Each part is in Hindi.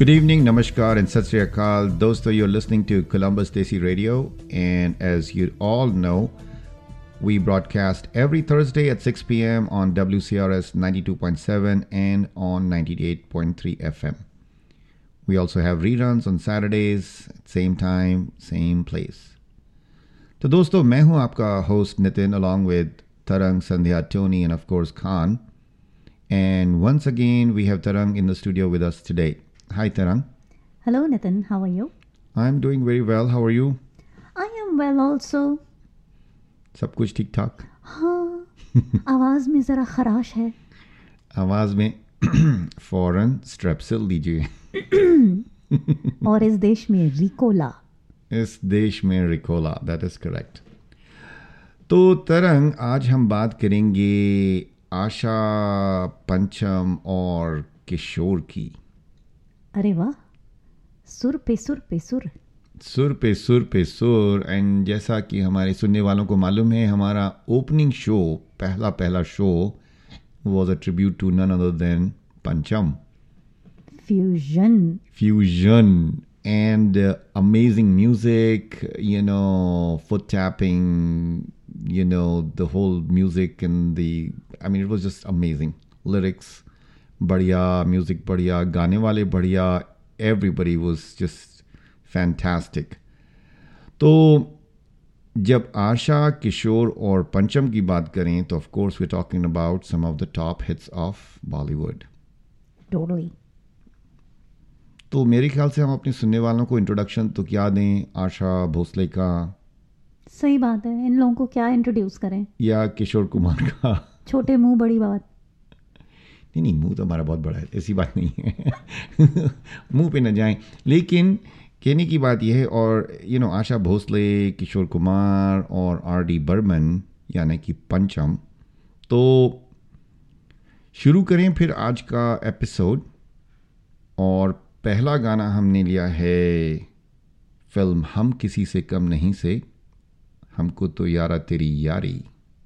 Good evening, namaskar, and sat sri akal. Dosto, you're listening to Columbus Desi Radio, and as you all know, we broadcast every Thursday at 6 p.m. on WCRS 92.7 and on 98.3 FM. We also have reruns on Saturdays, same time, same place. तो दोस्तों, मैं हूं आपका host Nitin along with Tarang, Sandhya, Tony, and of course Khan. And once again, we have Tarang in the studio with us today. Hi, Tarang. Hello, Nitin. How are you? I'm doing very well. How are you? I am well also. सब कुछ ठीक ठाक? हाँ, आवाज में जरा खराश है. आवाज में फौरन स्ट्रेप्सिल दीजिए. और इस देश में रिकोला. इस देश में रिकोला, that is correct. तो तरंग, आज हम बात करेंगे आशा, पंचम और किशोर की. अरे वाह, सुर पे सुर पे सुर. सुर पे सुर पे सुर. एंड जैसा कि हमारे सुनने वालों को मालूम है, हमारा ओपनिंग शो, पहला show was a tribute to none other than Pancham. Fusion and amazing music, foot tapping, the whole music and it was just amazing. Lyrics बढ़िया, म्यूजिक बढ़िया, गाने वाले बढ़िया, everybody was just fantastic. तो जब आशा, किशोर और पंचम की बात करें तो of course we're talking about some of the top hits of Bollywood. Totally. तो मेरे ख्याल से हम अपने सुनने वालों को इंट्रोडक्शन तो क्या दें आशा भोसले का. सही बात है, इन लोगों को क्या इंट्रोड्यूस करें, या किशोर कुमार का. छोटे मुंह बड़ी बात. नहीं, मुंह तो हमारा बहुत बड़ा है, ऐसी बात नहीं है. मुंह पे न जाएं. लेकिन कहने की बात यह है, और आशा भोसले, किशोर कुमार और R.D. बर्मन यानी कि पंचम. तो शुरू करें फिर आज का एपिसोड. और पहला गाना हमने लिया है फिल्म हम किसी से कम नहीं से, हमको तो यारा तेरी यारी.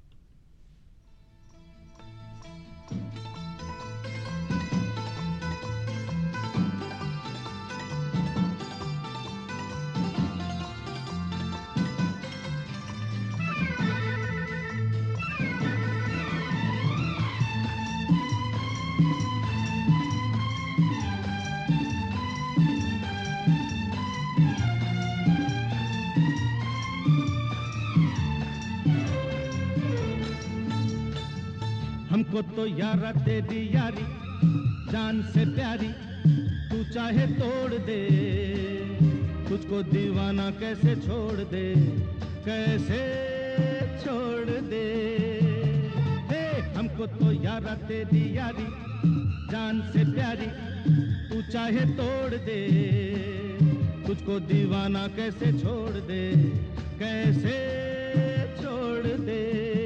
हमको तो यारा तेरी यारी जान से प्यारी, तू चाहे तोड़ दे, तुझको दीवाना कैसे छोड़ दे, कैसे छोड़ दे. हे हमको तो यारा तेरी यारी जान से प्यारी, तू चाहे तोड़ दे, तुझको दीवाना कैसे छोड़ दे, कैसे छोड़ दे.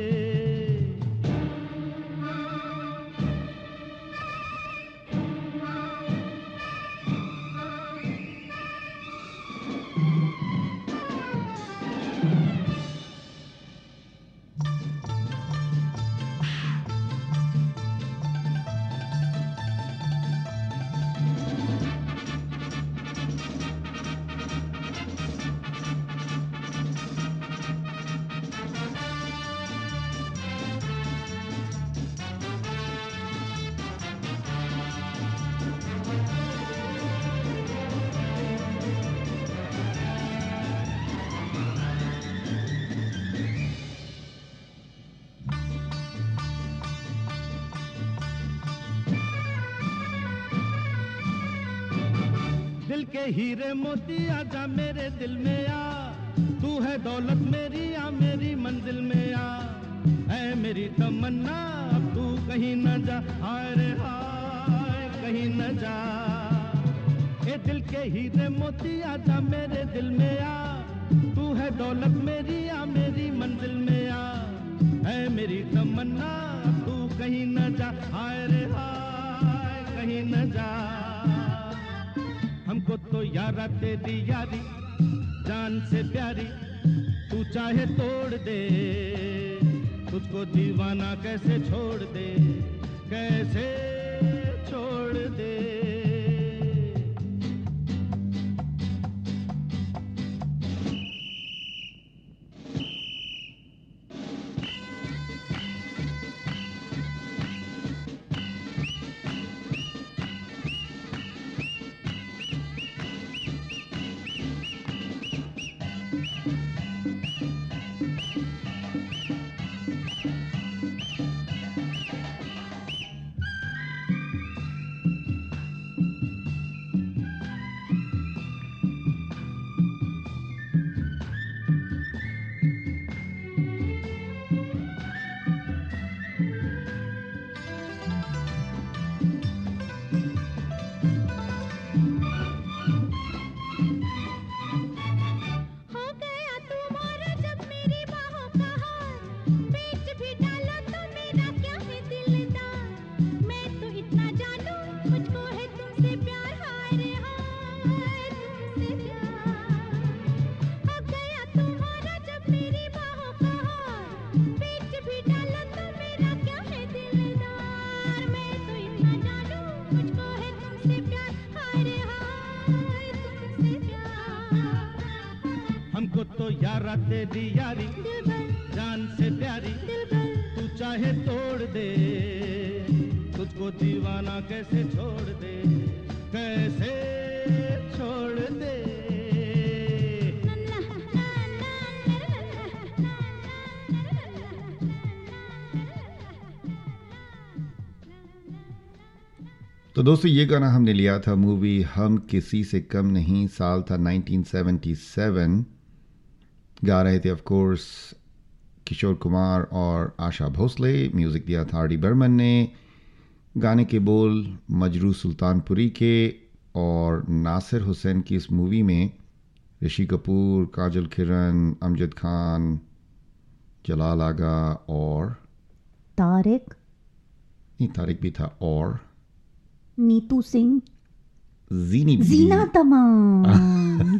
दिल के हीरे मोती आजा मेरे दिल में आ, तू है दौलत मेरी आ मेरी मंजिल में आ, ऐ मेरी तमन्ना अब तू कहीं न जा, हाय रे हाय कहीं न जा. ए दिल के हीरे मोती आजा मेरे दिल में आ, तू है दौलत मेरी आ मेरी मंजिल में आ, ऐ मेरी तमन्ना अब तू कहीं न जा, हाय रे हाय कहीं न जा. हमको तो यारा तेरी यारी जान से प्यारी, तू चाहे तोड़ दे, तुझको दीवाना कैसे छोड़ दे, कैसे छोड़ दे. प्यारा तेरी यारी जान से प्यारी तू चाहे तोड़ दे तुझको दीवाना कैसे छोड़ दे कैसे छोड़ दे तो दोस्तों ये गाना हमने लिया था मूवी हम किसी से कम नहीं, साल था 1977। गा रहे थे ऑफ कोर्स किशोर कुमार और आशा भोसले, म्यूज़िक दिया था आर डी बर्मन ने। गाने के बोल मजरू सुल्तानपुरी के और नासिर हुसैन की इस मूवी में ऋषि कपूर, काजल किरण, अमजद खान, जलाल आगा और तारिक भी था और नीतू सिंह, जीना तमाम।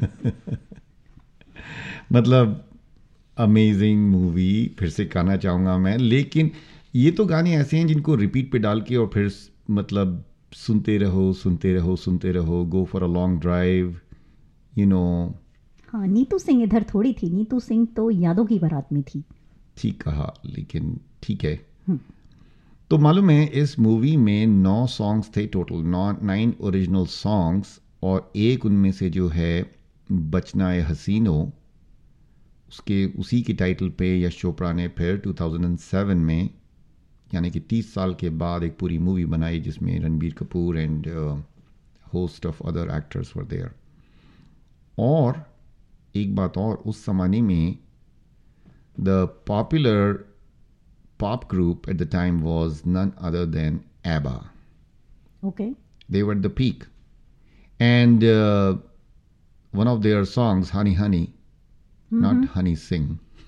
मतलब अमेजिंग मूवी, फिर से कहना चाहूँगा मैं। लेकिन ये तो गाने ऐसे हैं जिनको रिपीट पे डाल के और फिर मतलब सुनते रहो, go for a long drive, you know. हाँ, नीतू सिंह इधर थोड़ी थी, नीतू सिंह तो यादों की बारात में थी। ठीक कहा, लेकिन ठीक है। तो मालूम है इस मूवी में 9 सॉन्ग्स थे टोटल, 9 ओरिजिनल सॉन्ग्स, और एक उनमें से जो है बचना ए हसीनो, उसी की टाइटल पे यश चोपड़ा ने फिर 2007 में, यानी कि 30 साल के बाद, एक पूरी मूवी बनाई जिसमें Ranbir Kapoor and host of other actors were there. और एक बात और, उस ज़माने में the popular pop group at the time was none other than ABBA. Okay. They were at the peak. And one of their songs, Honey Honey, not Honey Sing.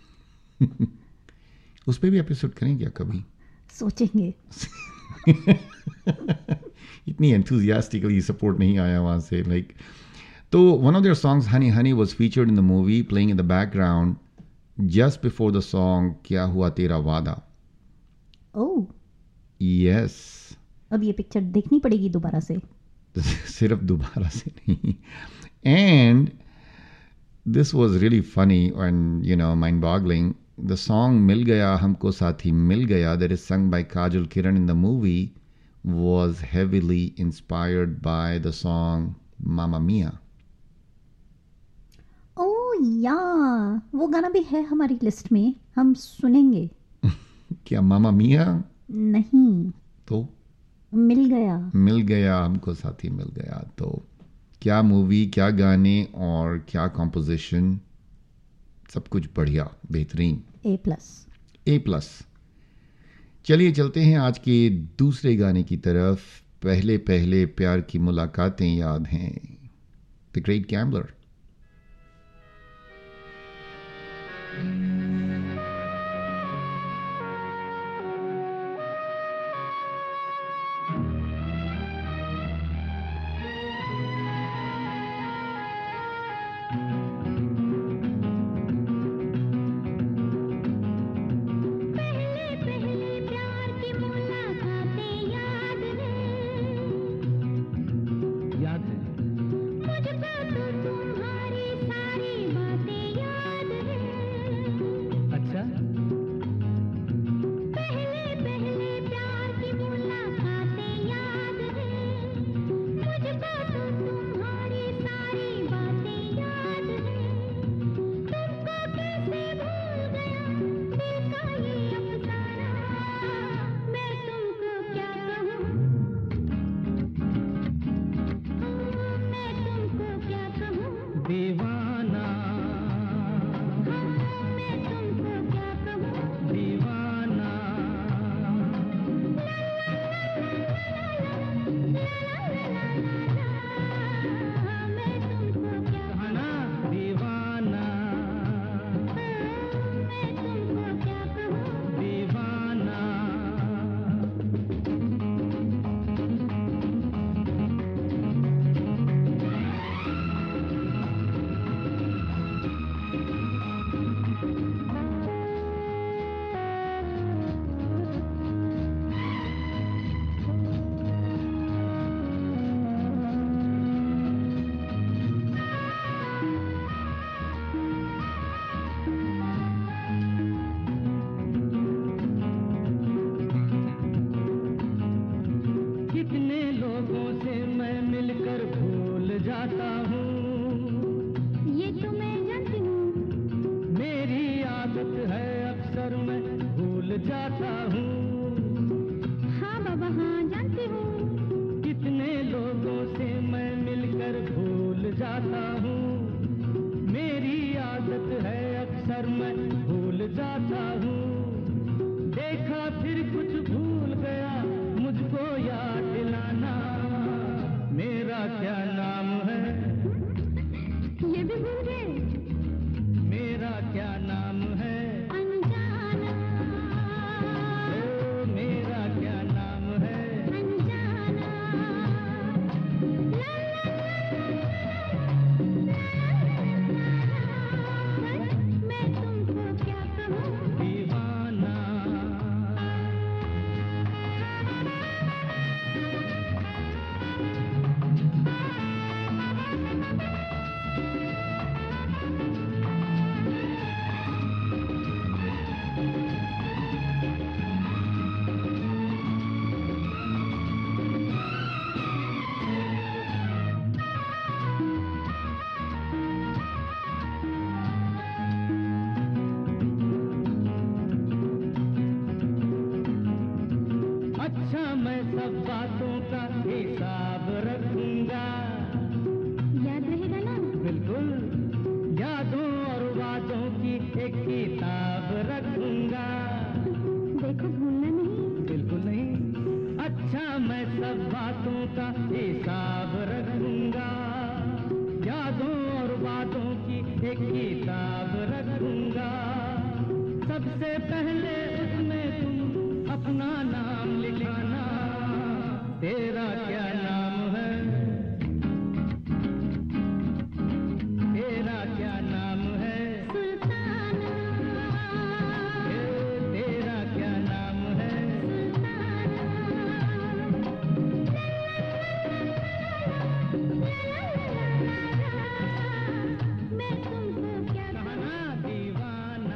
उस पर भी एपिसोड करें क्या कभी? सोचेंगे। इतनी enthusiastically support नहीं आया वहाँ से, like. तो one of their songs, Honey Honey, was featured in the movie, playing in the background just before the song क्या हुआ तेरा वादा. Oh yes. अब ये पिक्चर देखनी पड़ेगी दोबारा से। सिर्फ दोबारा से नहीं। And this was really funny and you know mind boggling. The song मिल गया हमको साथी मिल गया, that is sung by Kajal Kiran in the movie, was heavily inspired by the song Mamma Mia. Oh yeah, वो गाना भी है हमारी लिस्ट में, हम सुनेंगे। क्या मामा मिया? नहीं तो मिल गया हमको साथी मिल गया। तो क्या मूवी, क्या गाने और क्या कॉम्पोजिशन, सब कुछ बढ़िया, बेहतरीन, A+। चलिए चलते हैं आज के दूसरे गाने की तरफ। पहले पहले प्यार की मुलाकातें याद हैं, द ग्रेट गैम्बलर। फिर कुछ भूल गया मुझको याद दिलाना मेरा क्या नाम है ये भी भूल गए मेरा क्या नाम है अनजाना ओ मेरा क्या नाम है अनजाना मैं तुमको क्या कहूँ दीवाना अच्छा मैं सब बातों का हिसाब रखूंगा याद रहेगा ना बिल्कुल यादों और वादों की एक किताब रखूंगा देखो भूलना नहीं बिल्कुल नहीं अच्छा मैं सब बातों का हिसाब रखूंगा यादों और वादों की एक किताब रखूंगा सबसे पहले उसमें तुम अपना नाम लिखाना तेरा क्या नाम है तेरा क्या नाम है सुल्ताना तेरा क्या नाम है मैं तुमको क्या कहना दीवाना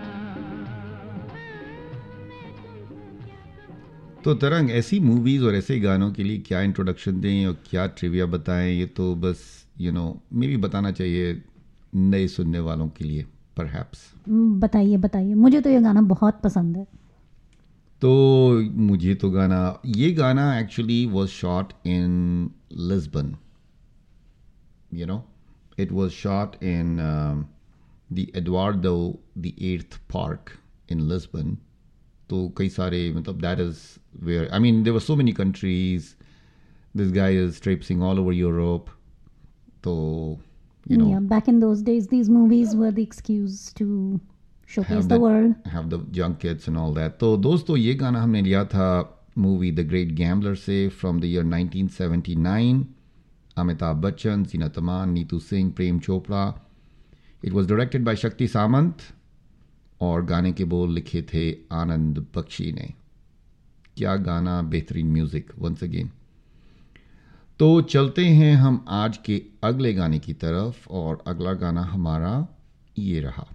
तो तरंग, ऐसी मूवीज़ और ऐसे गानों के लिए क्या इंट्रोडक्शन दें और क्या ट्रिविया बताएं, ये तो बस मे बी बताना चाहिए नए सुनने वालों के लिए परहैप्स। बताइए बताइए, मुझे तो ये गाना बहुत पसंद है। तो मुझे तो ये गाना actually was shot in Lisbon, it was shot in the Eduardo the Eighth Park in Lisbon. तो कई सारे that is where, I mean, there were so many countries. This guy is traipsing all over Europe. So, Yeah, back in those days, these movies were the excuse to showcase the world. Have the junkets and all that. तो दोस्तों, ये गाना हमने लिया था मूवी द ग्रेट गैम्बलर से, from the year 1979. Amitabh Bachchan, Zeenat Aman, Neetu Singh, Prem Chopra. It was directed by Shakti Samanta और गाने के बोल लिखे थे आनंद बख्शी ने. क्या गाना, बेहतरीन म्यूजिक वंस अगेन. तो चलते हैं हम आज के अगले गाने की तरफ, और अगला गाना हमारा ये रहा.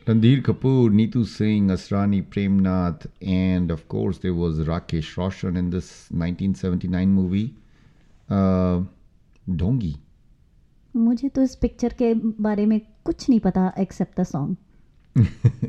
Ranbir Kapoor, Neetu Singh, Asrani Premnath, and of course there was Rakesh Roshan in this 1979 movie, Dongi. मुझे तो इस पिक्चर के बारे में कुछ नहीं पता एक्सेप्ट द सॉन्ग.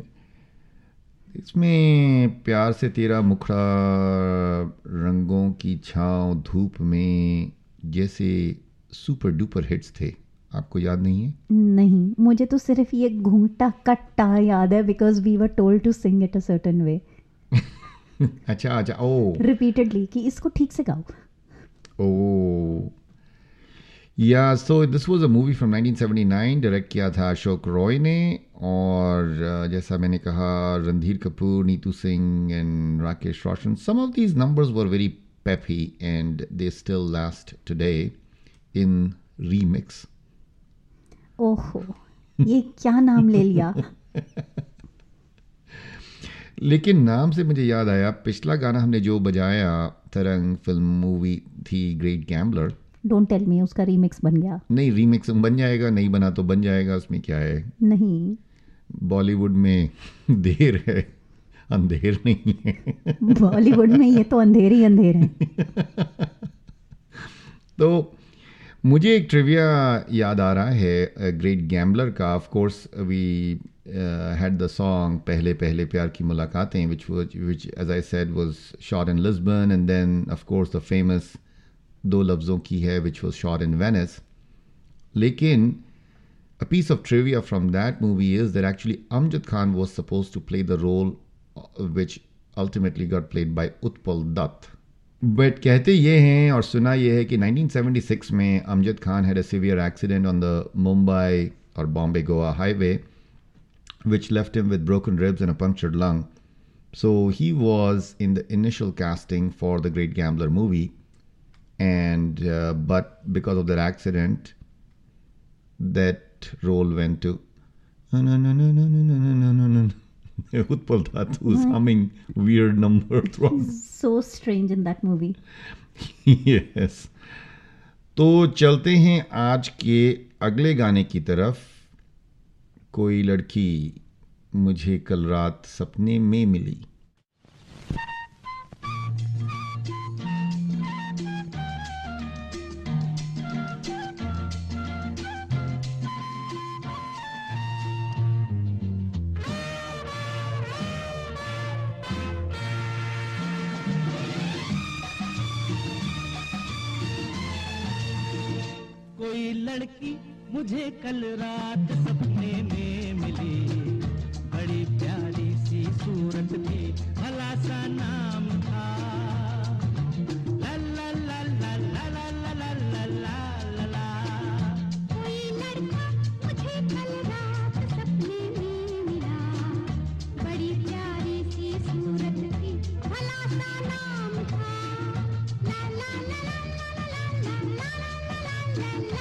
इसमें प्यार से तेरा मुखड़ा, रंगों की छाँव धूप में जैसे सुपर डुपर हिट्स थे. आपको याद नहीं है? नहीं, मुझे तो सिर्फ ये घूंघटा कट्टा याद है because we were told to sing it a certain way. अच्छा अच्छा. ओ रिपीटेडली कि इसको ठीक से गाओ. Oh yeah so this was a movie from 1979. Direct किया था अशोक रॉय ने, और जैसा मैंने कहा Randhir Kapoor, Neetu Singh and Rakesh Roshan. Some of these numbers were very peppy and they still last today in remix. ओहो, ये क्या नाम ले लिया. लेकिन नाम से मुझे याद आया, पिछला गाना हमने जो बजाया तरंग फिल्म मूवी थी Great Gambler. Don't tell me उसका रीमिक्स बन गया. नहीं, रीमिक्स बन जाएगा, नहीं बना तो बन जाएगा, उसमें क्या है. नहीं, बॉलीवुड में देर है, अंधेर नहीं है. बॉलीवुड में ये तो अंधेर ही अंधेर है. तो मुझे एक ट्रिविया याद आ रहा है ग्रेट गैम्बलर का. Of course we had the song पहले पहले प्यार की मुलाकातें, which as I said was shot in Lisbon, and then of course the famous दो लफ्ज़ों की है which was shot in Venice. लेकिन a piece of trivia from that movie is that actually Amjad Khan was supposed to play the role which ultimately got played by Utpal Dutt. But कहते ये हैं और सुना ये है कि 1976 में Amjad Khan had a severe accident on the Mumbai or Bombay-Goa highway which left him with broken ribs and a punctured lung. So he was in the initial casting for the Great Gambler movie, and but because of that accident, that role went to Utpal Dutt, who's humming weird number throughout. So strange in that movie. Yes. तो चलते हैं आज के अगले गाने की तरफ. कोई लड़की मुझे कल रात सपने में मिली. कोई लड़की मुझे कल रात सपने में मिली, बड़ी प्यारी सी सूरत थी, भला सा नाम था ला ला ला ला ला ला ला ला ला ला. कोई लड़का मुझे कल रात सपने में मिला, बड़ी प्यारी सी सूरत थी, भला सा नाम था ला ला ला ला ला ला ला ला.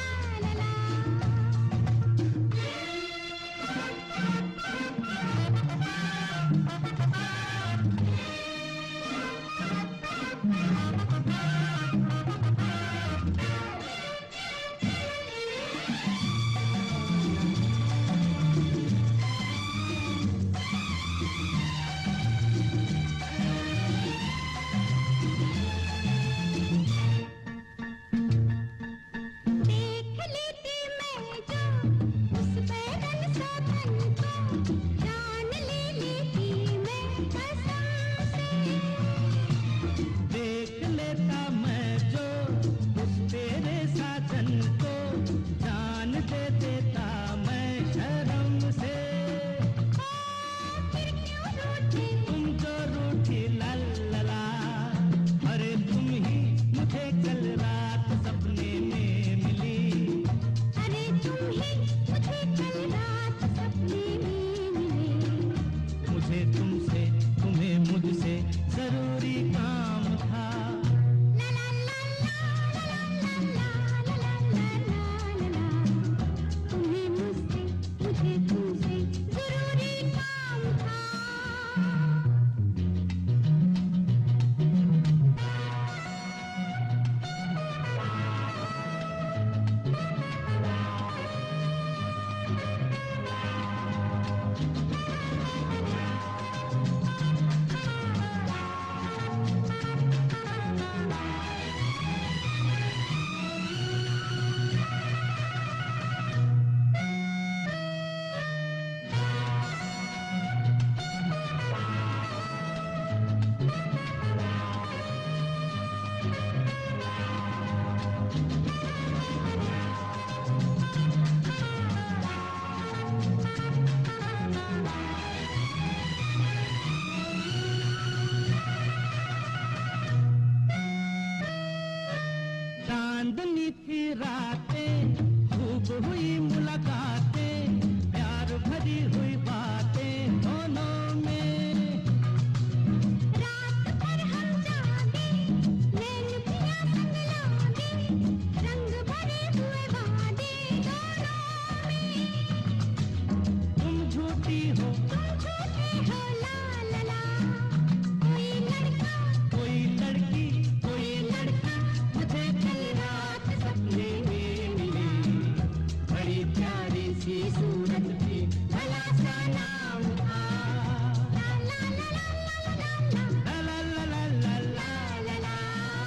बीती रातें, खूब हुई मुलाकातें, प्यार भरी हुई बातें दोनों में। रात भर हम जागे, नैन पिया संग लागे, रंग भरे हुए वादे दोनों में। तुम झूठी हो, ला ला ला, कोई लड़का, कोई लड़की, कोई लड़का, मुझे कल रात सपने में मिली, बड़ी प्यारी सी सूरत थी, भला सा नाम था, ला ला ला ला ला ला ला ला ला ला।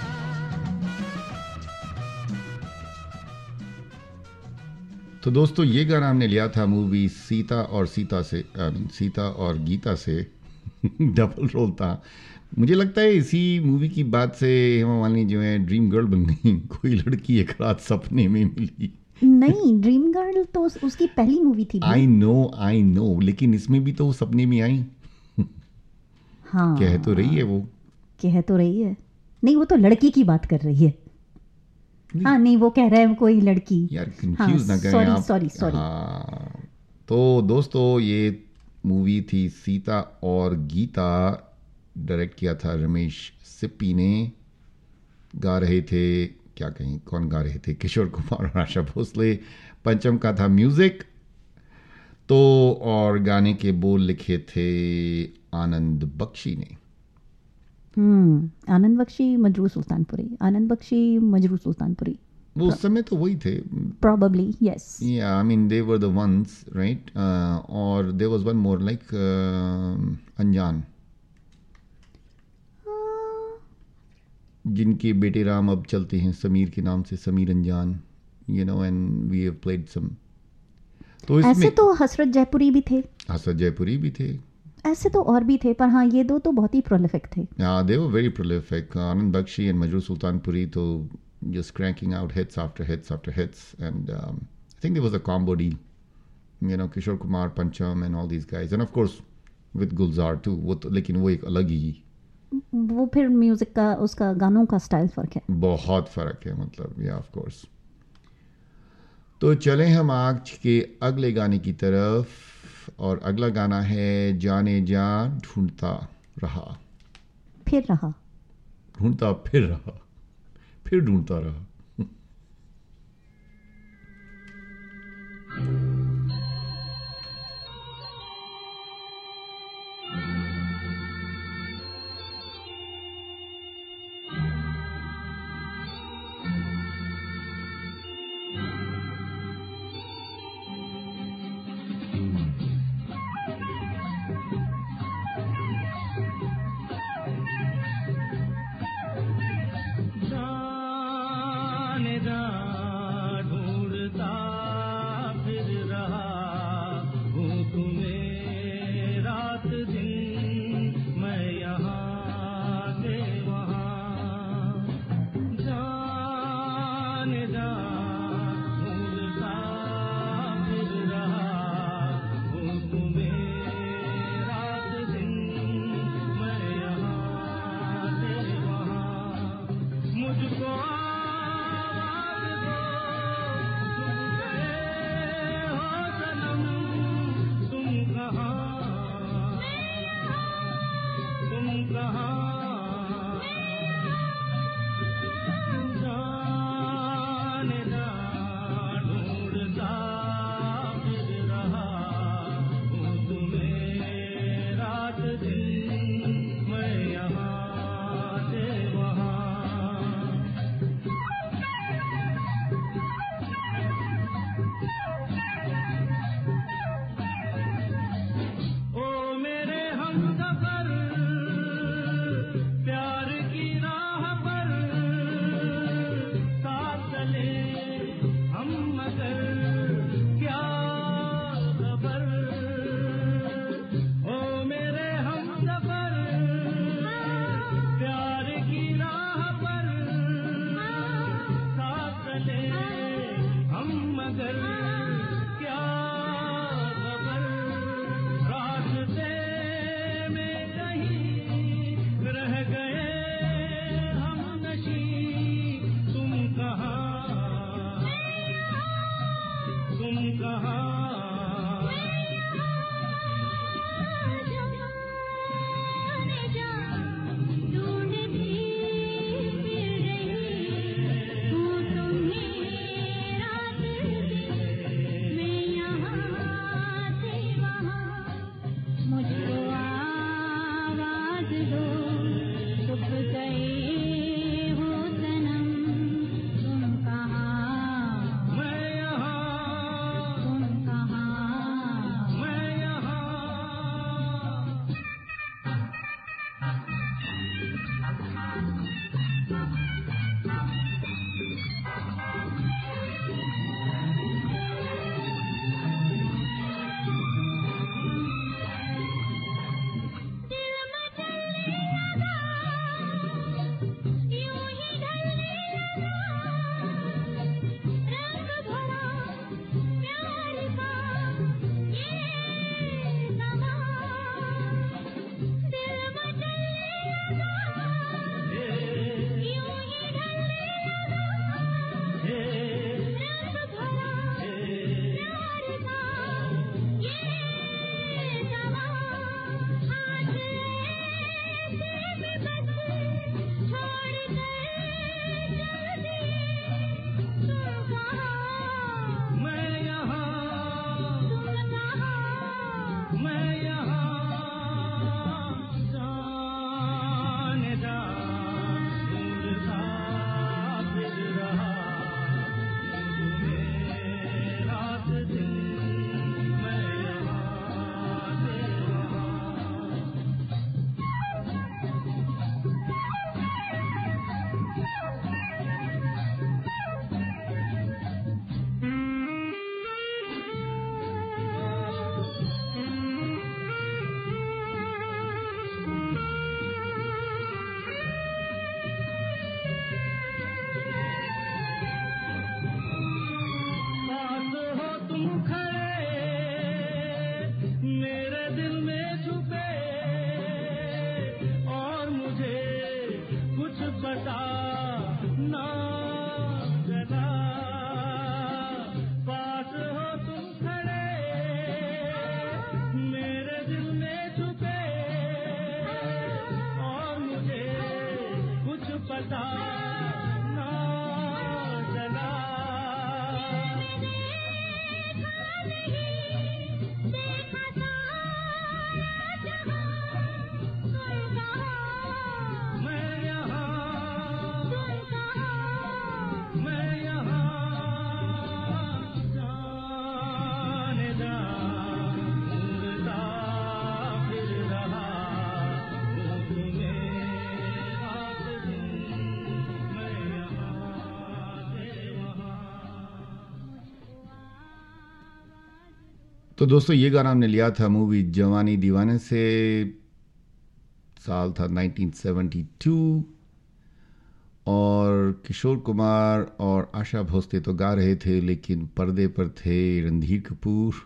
तो दोस्तों ये गाना हमने लिया था मूवी सीता और सीता से, सीता और गीता से। डबल रोल था। मुझे लगता है इसी मूवी की बात से हेमा मालिनी जो है ड्रीम गर्ल बन गई। कोई लड़की एक रात सपने में मिली। नहीं, ड्रीम गर्ल तो उसकी पहली मूवी थी। आई नो, लेकिन इसमें भी तो वो सपने में आई। हाँ, कह तो रही है वो। कह तो रही है। नहीं, वो तो लड़की की बात कर रही है। हाँ, नहीं, वो कह रहा है कोई लड़की। यार कंफ्यूज ना करें आप। सॉरी। हाँ, तो दोस्तों ये मूवी थी सीता और गीता। डायरेक्ट किया था रमेश सिप्पी ने। गा रहे थे, क्या कहें, कौन गा रहे थे? किशोर कुमार और आशा भोसले। पंचम का था म्यूजिक। तो और गाने के बोल लिखे थे आनंद बख्शी ने। आनंद बख्शी, मजरू सुल्तानपुरी। वो उस समय तो वही थे। Probably, yes. Yeah, I mean they were the ones, right? Or there was one more like अनजान, जिनके बेटे राम अब चलते हैं समीर के नाम से, समीर अनजान, you know, and we have played some. तो इसमें ऐसे तो हसरत जयपुरी भी थे। हसरत जयपुरी भी थे। ऐसे तो और भी थे, पर हाँ ये दो तो बहुत ही प्रोलिफिक थे। Yeah, they were very prolific. Anand Bakshi and Majrooh Sultanpuri तो just cranking out hits after hits after hits, and I think there was a combo deal, you know, Kishore Kumar, Pancham and all these guys, and of course with Gulzar too. वो तो लेकिन वो एक अलग ही, वो फिर म्यूजिक का, उसका गानों का स्टाइल फर्क है, बहुत फर्क है, मतलब या ऑफ कोर्स। तो चलें हम आज के अगले गाने की तरफ, और अगला गाना है जाने जा ढूंढता रहा। फिर रहा, ढूंढता फिर रहा, फिर ढूंढता रहा। तो दोस्तों ये गाना हमने लिया था मूवी जवानी दीवाने से, साल था 1972, और किशोर कुमार और आशा भोसले तो गा रहे थे, लेकिन पर्दे पर थे Randhir Kapoor.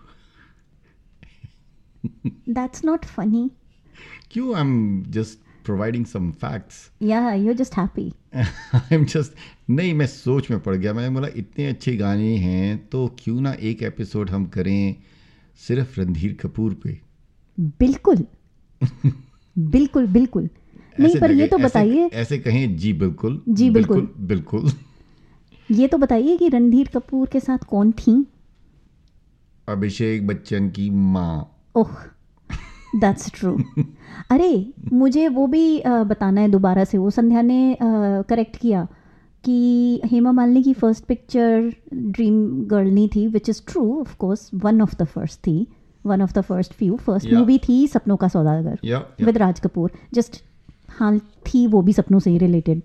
That's not funny. क्यों? I am just providing some facts. Yeah, you're just happy. I am just, नहीं, मैं सोच में पड़ गया। मैंने बोला इतने अच्छे गाने हैं तो क्यों ना एक एपिसोड हम करें सिर्फ रणधीर कपूर पे। बिल्कुल बिल्कुल बिल्कुल। नहीं, ऐसे पर ये लगे- तो ऐसे- बताइए, ऐसे कहें जी बिल्कुल, जी बिल्कुल। बिल्कुल। ये तो बताइए कि रणधीर कपूर के साथ कौन थी? अभिषेक बच्चन की माँ। Oh, that's true. अरे, मुझे वो भी बताना है दोबारा से। वो संध्या ने करेक्ट किया कि हेमा मालिनी की फर्स्ट पिक्चर ड्रीम गर्ल नहीं थी, which is true of course. One of the first थी, one of the first few. First Yeah. Movie थी Sapnon Ka Saudagar Yeah. With Raj Kapoor. Just हाँ, थी वो भी सपनों से ही रिलेटेड।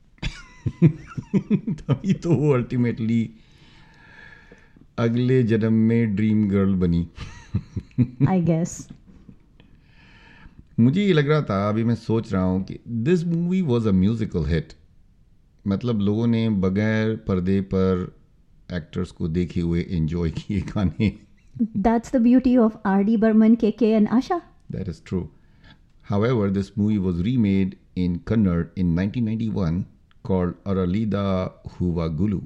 तभी तो वो अल्टीमेटली अगले जन्म में ड्रीम गर्ल बनी। I guess. मुझे ये लग रहा था, अभी मैं सोच रहा हूँ कि this movie was a musical hit. मतलब लोगों ने बगैर पर्दे पर एक्टर्स को देखे हुए एंजॉय किए गाने। That's the beauty of RD. Burman, के and Asha. That is true. However, this movie was remade in Kannada in 1991 called Aralida Huvagulu.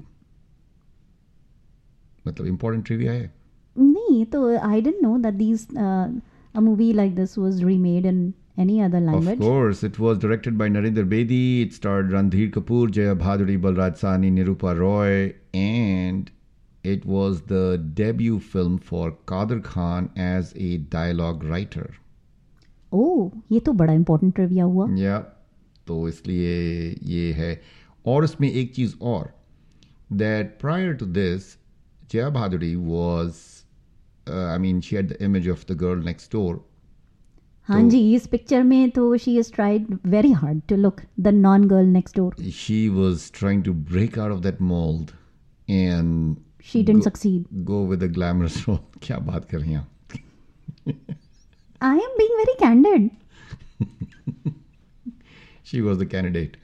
मतलब important trivia है। नहीं, तो I didn't know that this a movie like this was remade in any other language. Of course, it was directed by Narendra Bedi. It starred Randhir Kapoor, Jaya Bhaduri, Balraj Sahni, Nirupa Roy, and it was the debut film for Kader Khan as a dialogue writer. ओह, ये तो बड़ा important trivia हुआ। Yeah, तो इसलिए ये है। और इसमें एक चीज़ और, that prior to this, Jaya Bhaduri was, I mean, she had the image of the girl next door. हाँ जी, इस पिक्चर में तो she has tried very hard to look the non-girl next door. She was trying to break out of that mold and She didn't succeed. go with a glamorous role. क्या बात कर रही हैं आप? I am being very candid. She was the candidate.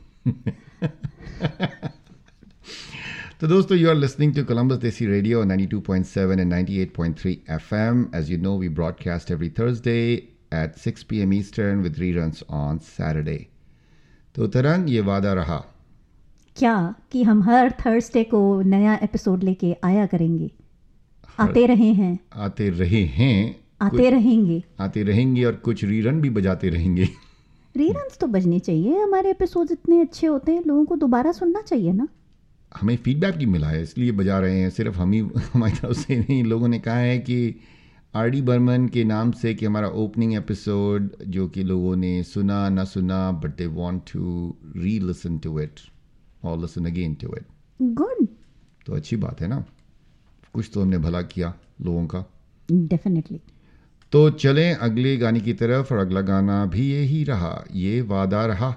तो दोस्तों, you are listening to Columbus Desi Radio 92.7 and 98.3 FM. As you know, we broadcast every Thursday at 6 p.m. Eastern with reruns on Saturday. तो तरंग, ये वादा रहा क्या कि हम हर थर्सडे को नया एपिसोड लेके आया करेंगे। आते रहे हैं, आते रहे हैं, आते रहेंगे। आते रहेंगे, और कुछ रीरन भी बजाते रहेंगे। रीरन्स तो बजने चाहिए। हमारे एपिसोड्स इतने अच्छे होते हैं, लोगों को दोबारा सुनना चाहिए ना। हमें फीडबैक नहीं मिला है, इसलिए बजा रहे हैं। सिर्फ हम ही, हमारी तरफ से नहीं, लोगों ने कहा है कि आर.डी. बर्मन के नाम से कि हमारा ओपनिंग एपिसोड जो कि लोगों ने सुना ना सुना, but they want to relisten to it और listen again to it. Good, तो अच्छी बात है ना, कुछ तो हमने भला किया लोगों का। डेफिनेटली। तो चलें अगले गाने की तरफ, और अगला गाना भी यही रहा, ये वादा रहा।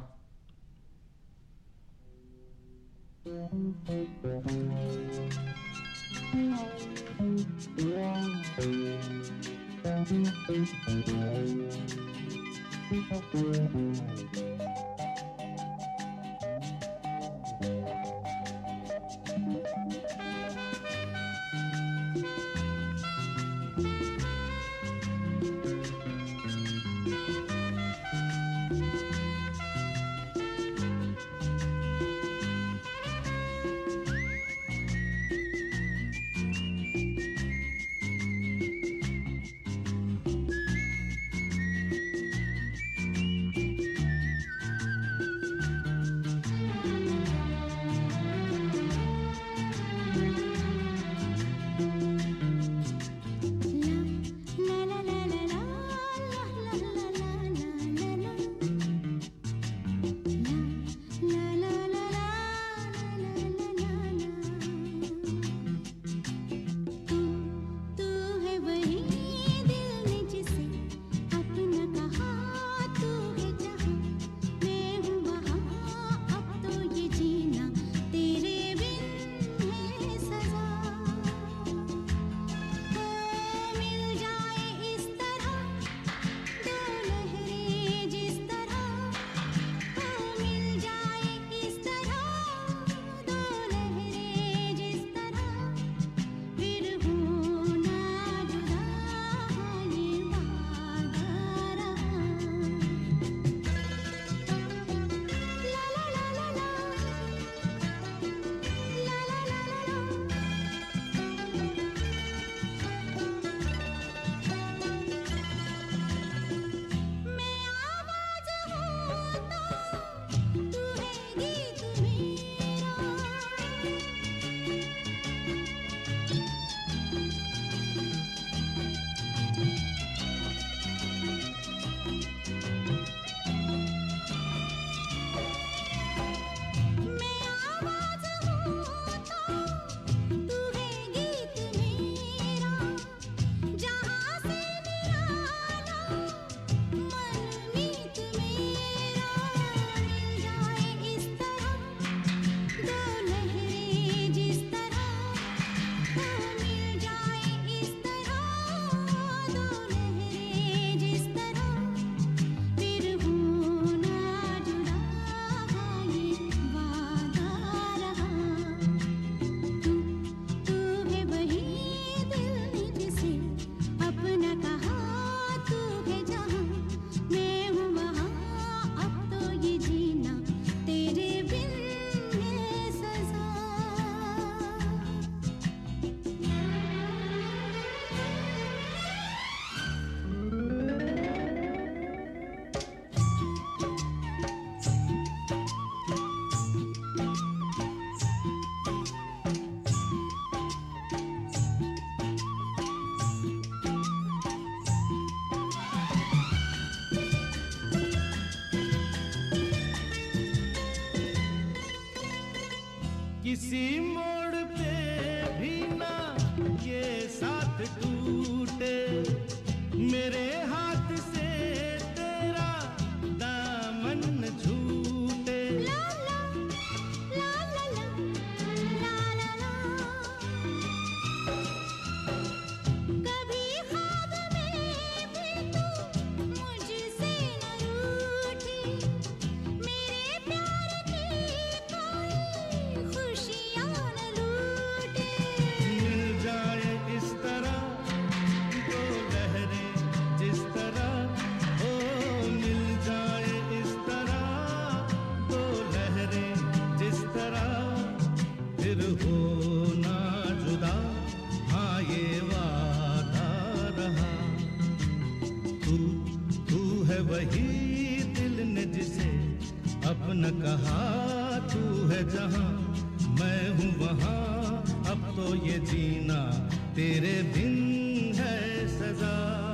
किसी मोड़ पे भी ना ये साथ टूटे, मेरे हाथ से तेरा दामन न छूटे। ला ला ला ला ला ला ला, कभी ख्वाब में भी तू मुझसे न रूठी, मेरे प्यार की कोई खुशियाँ न लूटे। मिल जाए इस तरह दो लहरें जिस तरह, ओ मिल जाए इस तरह दो लहरें जिस तरह, फिर हो ना जुदा, हाँ ये वादा रहा। तू तू है वही दिल ने जिसे अपना कहा, तू है जहाँ मैं हूँ वहाँ, अब तो ये जीना तेरे बिन है सजा।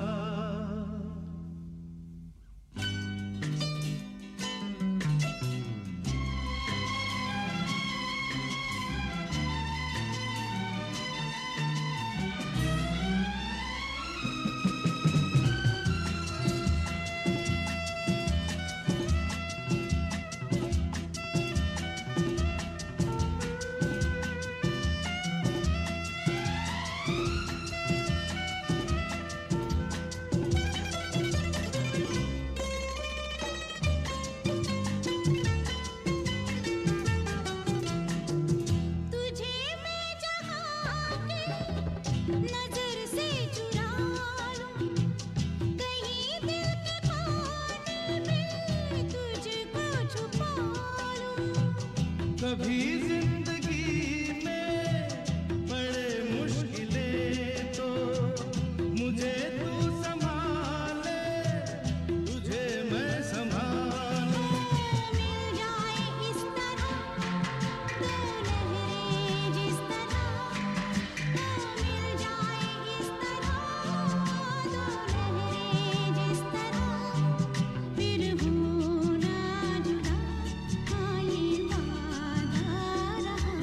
तुझे मैं जहाँ की नजर से चुरा लूं, कहीं दिल के कोने में तुझको छुपा लूं। कभी जिंदगी में बड़े मुश्किलें तो मुझे तू संभाले, तुझे मैं संभालूं। मिल जाए इस तरह दो लहरें जिस तरह, मिल जाए इस तरह दो लहरें जिस तरह, फिर हो ना जुदा, हाँ ये वादा रहा।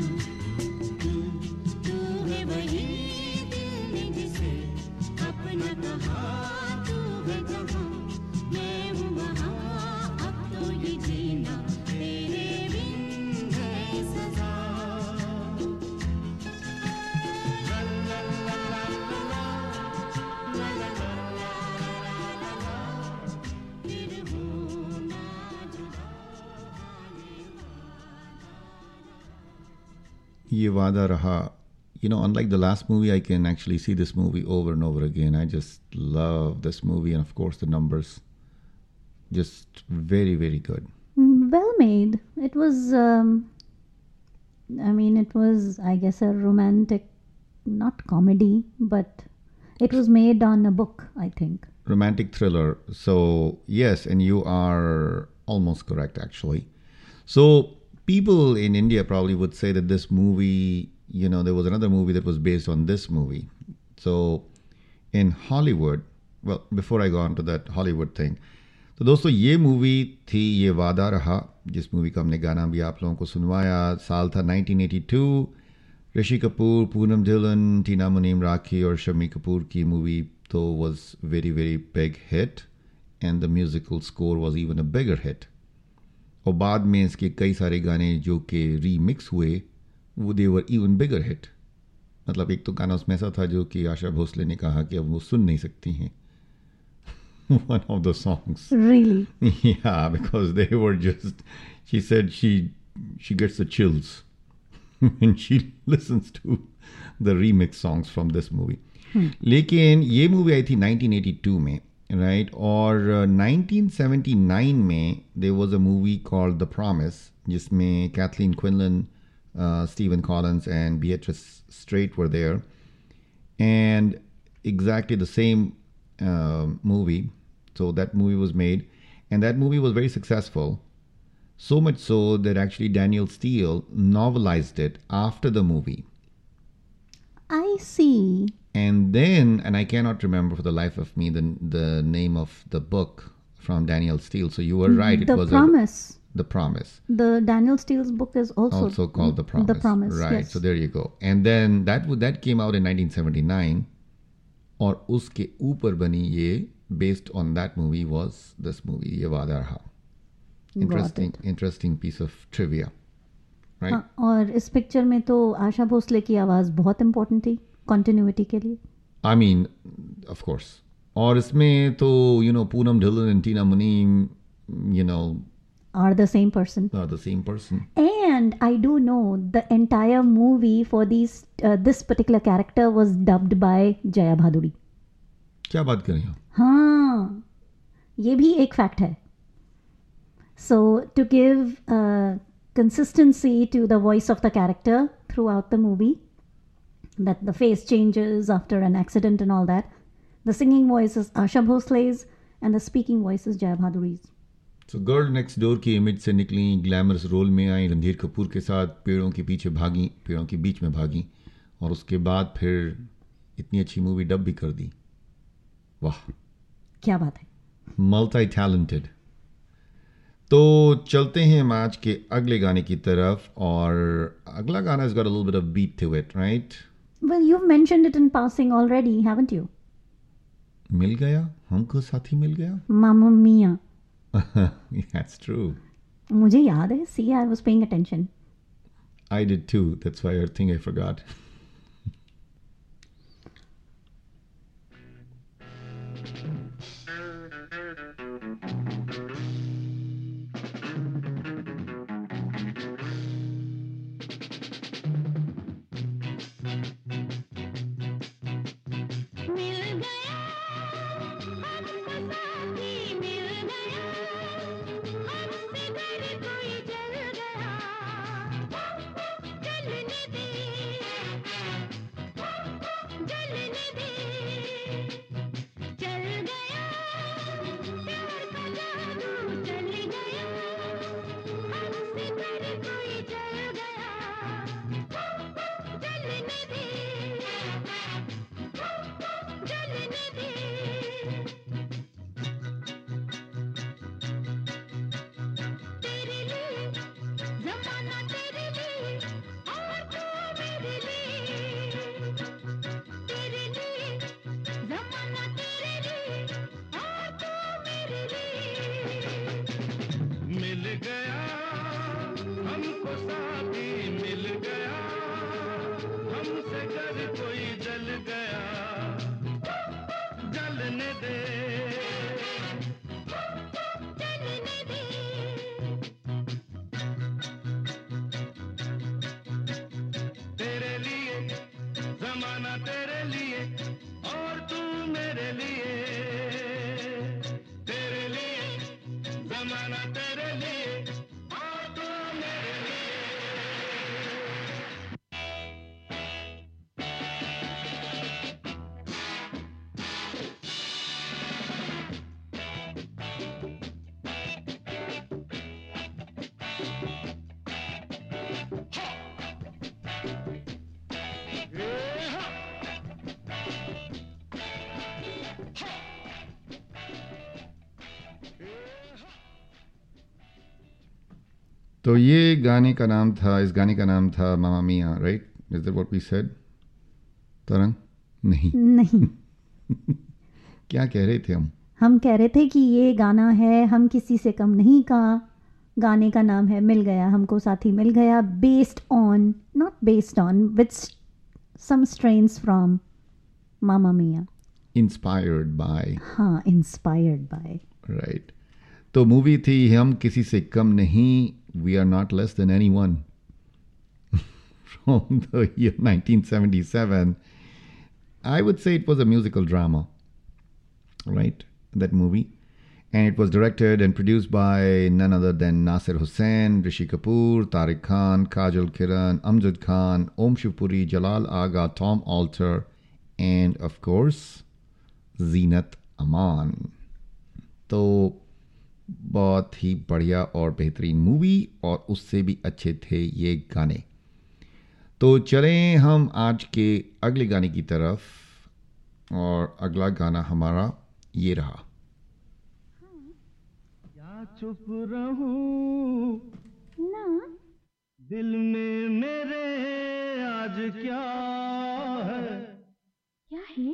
तू है वही दिल ने जिसे अपना कहा, तू है जहाँ मैं हूँ वहाँ, अब तो ये जीना तेरे बिन है सजा। फिर हो ना जुदा, ये वादा raha. You know, unlike the last movie, I can actually see this movie over and over again. I just love this movie, and of course the numbers, just very, very good. Well made. It was, I mean, it was, I guess, a romantic, not comedy, but it was made on a book, I think. Romantic thriller. So yes, and you are almost correct actually. So people in India probably would say that this movie, you know, there was another movie that was based on this movie. So in Hollywood, well, before I go on to that Hollywood thing, तो दोस्तों ये मूवी थी ये वादा रहा, जिस मूवी का हमने गाना भी आप लोगों को सुनवाया। साल था 1982। ऋषि कपूर, पूनम ढिल्लन, टीना मुनीम राखी और शम्मी कपूर की मूवी तो was very very big hit, and the musical score was even a bigger hit. और बाद में इसके कई सारे गाने जो कि रीमिक्स हुए वो दे वर इवन बिगर हिट। मतलब एक तो गाना उसमें ऐसा था जो कि आशा भोसले ने कहा कि अब वो सुन नहीं सकती हैं। One of the songs. Really? Yeah, because they were just, she said she gets the chills when she listens to the remix songs from this movie. लेकिन ये मूवी आई थी 1982 में, राइट? और 1979 में there was a movie called The Promise, जिसमें Kathleen Quinlan, Stephen Collins and Beatrice Straight were there, and exactly the same movie. So that movie was made, and that movie was very successful. So much so that actually Daniel Steele novelized it after the movie. I see. And then, and I cannot remember for the life of me the name of the book from Daniel Steele. So you were right. The Promise. The Promise. The Daniel Steele's book is Also called The Promise. The Promise, Right. yes. So there you go. And then that came out in 1979. और उसके ऊपर बनी ये based on that movie was this movie, ये वादा रहा. Interesting piece of trivia. Right? हाँ, और इस पिक्चर में तो आशा भोसले की आवाज़ बहुत इम्पोर्टेंट थी कंटिन्यूटी के लिए. I mean, of course. और इसमें तो पूनम ढिल्लन and टीना मुनीम Are the same person. are the same person. And I do know the entire movie for this particular character was dubbed by Jaya Bhaduri. क्या बात कर रही हो? हाँ, ये भी एक fact है. So to give consistency to the voice of the character throughout the movie, that the face changes after an accident and all that, the singing voice is Asha Bhosle's and the speaking voice is Jaya Bhaduri's. So girl next door की इमेज से निकली, ग्लैमरस रोल में आई, रणधीर कपूर के साथ पेड़ों के पीछे भागी, पेड़ों के बीच में भागी, और उसके बाद फिर इतनी अच्छी मूवी डब भी कर दी. वाह, क्या बात है. Multi talented. तो चलते हैं हम आज के अगले गाने की तरफ, और अगला गाना has got a little bit of beat to it, right? Well, you've mentioned it in passing already, haven't you? मिल गया हमको साथी मिल गया. Mamma Mia. That's true. मुझे याद है. See, I was paying attention. I did too. That's why I think I forgot. तो ये गाने का नाम था, इस गाने का नाम था Mamma Mia, right? Is that what we said? Tarang नहीं. क्या कह रहे थे हम कह रहे थे कि ये गाना है हम किसी से कम नहीं का. गाने का नाम है मिल गया हमको साथी मिल गया, based on with some strains from Mamma Mia. Inspired by. हाँ, inspired by. Right. तो मूवी थी हम किसी से कम नहीं, We Are Not Less Than Anyone, from the year 1977. I would say it was a musical drama, right? That movie. And it was directed and produced by none other than Nasir Hussain, Rishi Kapoor, Tariq Khan, Kajol Kiran, Amjad Khan, Om Shivpuri, Jalal Agha, Tom Alter, and of course, Zeenat Aman. तो बहुत ही बढ़िया और बेहतरीन मूवी, और उससे भी अच्छे थे ये गाने. तो चलें हम आज के अगले गाने की तरफ, और अगला गाना हमारा ये रहा. या चुप रहूं दिल में मेरे आज क्या है? क्या है?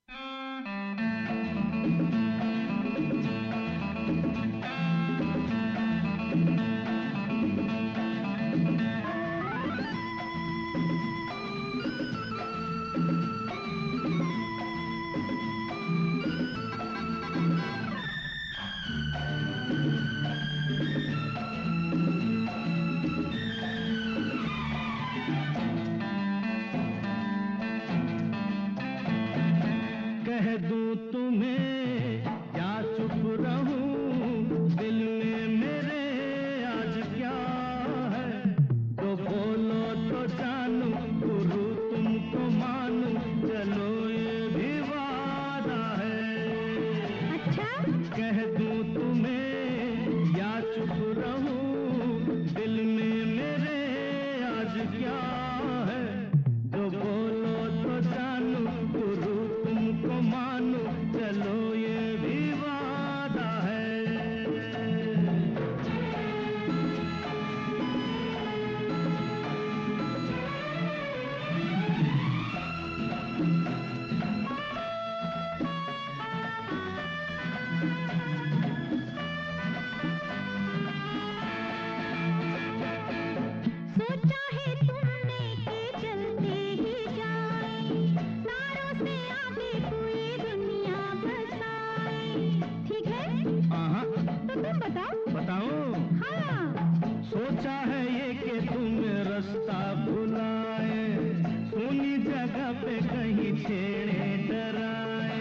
कह दूं तुम्हें या चुप रहूं, दिल में मेरे आज क्या है? तो बोलो तो जानूं, गुरु तुमको मानूं, चलो ये भी वादा है। अच्छा, कह दूं तुम्हें या चुप रहूं, दिल में मेरे आज क्या है? जो बोलो तो जानूं, गुरु तुमको मानूं, चलो ये भी वादा है। सोचा है तुमने कि चलते ही जाए, तारों से आगे कोई दुनिया बसाए, ठीक है? हाँ, तो तुम बताओ। बताऊं? हाँ, सोचा है ये कि तुम रास्ता भुलाए, सुनी जगह पे कहीं छेड़े डराए।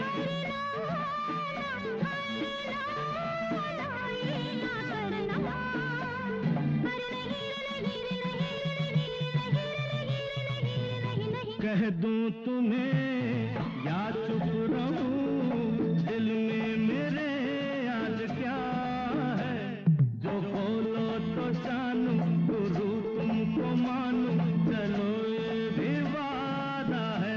कह दूं तुम्हें या चुप रहूं, दिल में मेरे आज क्या है? जो बोलो तो जानूं, गुरु तुमको मानूं, चलो ये भी वादा है।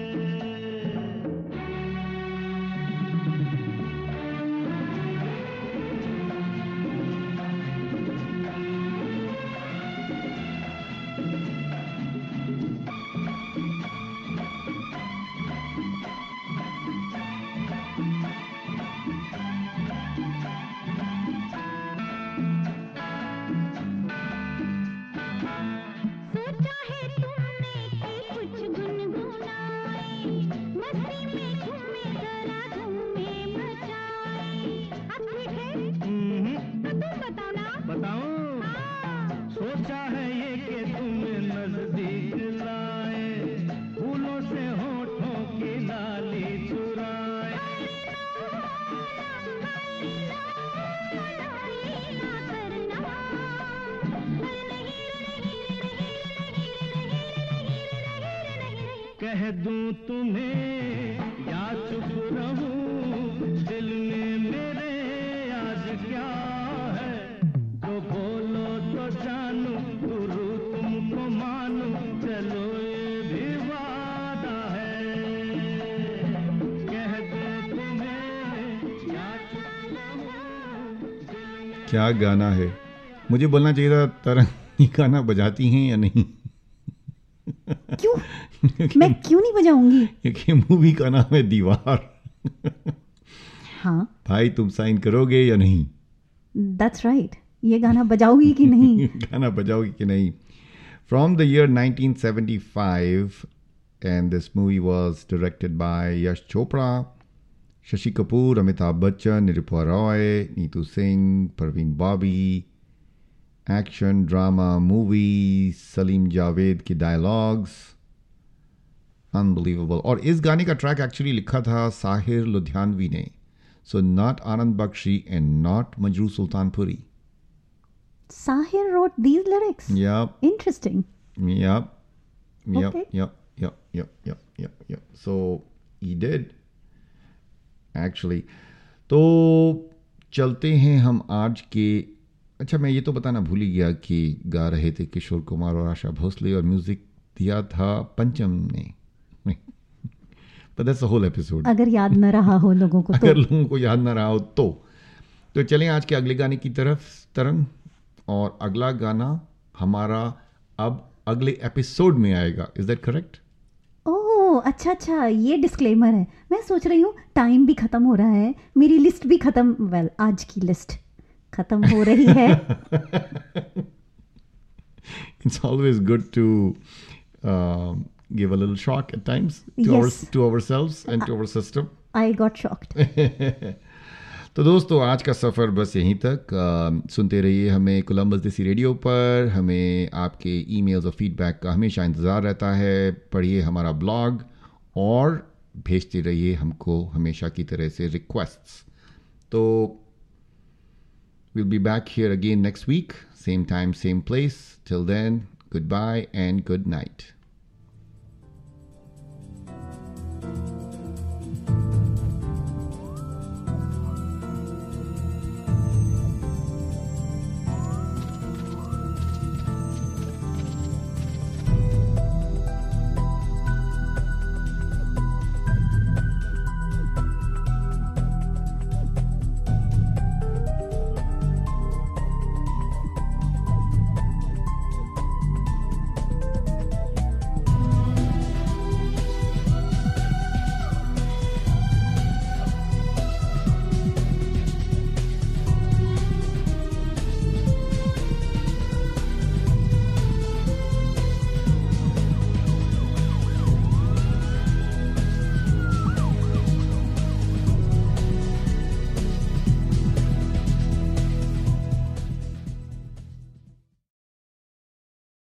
सोचा है तुमने कि कुछ गुनगुनाए, मस्ती में झूमे जरा धूमे मचाए, अब ठीक है? तो तुम बताओ ना। बताऊं? हाँ, सोचा है ये कि तुम्हें नजदीक लाए, फूलों से होठों की लाली चुराए। कह दूं तुम्हें या चुप रहूं, दिल में मेरे आज क्या है? जो बोलो तो जानूं, गुरु तुमको मानूं, चलो ये भी वादा है। कह दूं तुम्हें या चुप रहूं। क्या गाना है! मुझे बोलना चाहिए था तरंग ये गाना बजाती हैं या नहीं? क्यों? मैं क्यों नहीं बजाऊंगी? क्योंकि मूवी का नाम है दीवार। हाँ, भाई तुम साइन करोगे या नहीं? That's right. ये गाना बजाओगी कि नहीं? गाना बजाओगे कि नहीं? From the year 1975, and this movie was directed by Yash Chopra, Shashi Kapoor, Amitabh Bachchan, Nirupur Roy, Neetu Singh, Parveen Bobby. Action, drama, movie, Salim Javed की डायलॉग्स, अनबिलीवेबल। और इस गाने का ट्रैक एक्चुअली लिखा था साहिर लुधियानवी ने, so not Anand Bakshi and not Majrooh Sultanpuri. Sahir wrote these lyrics. Yep, Interesting. yep, yep, Okay. yep. So he did actually. तो चलते हैं हम आज के। अच्छा, मैं ये तो बताना भूल ही गया कि गा रहे थे किशोर कुमार और आशा भोसले और म्यूजिक दिया था पंचम ने। But that's the whole episode. अगर याद न रहा हो लोगों को अगर तो। लोगों को याद ना रहा हो तो चलें आज के अगले गाने की तरफ तरंग। और अगला गाना हमारा अब अगले एपिसोड में आएगा. Is that correct? ओह अच्छा अच्छा, ये डिस्क्लेमर है. मैं सोच रही हूँ टाइम भी खत्म हो रहा है, मेरी लिस्ट भी खत्म, वेल आज की लिस्ट खत्म हो रही है. It's always good to give a little shock at times to Yes. to ourselves and to our system. I got shocked. तो दोस्तों आज का सफ़र बस यहीं तक. सुनते रहिए हमें कोलंबस देसी रेडियो पर. हमें आपके ईमेल्स और फीडबैक का हमेशा इंतज़ार रहता है. पढ़िए हमारा ब्लॉग और भेजते रहिए हमको हमेशा की तरह से रिक्वेस्ट्स. तो we'll be back here again next week, same time, same place. Till then, goodbye and good night.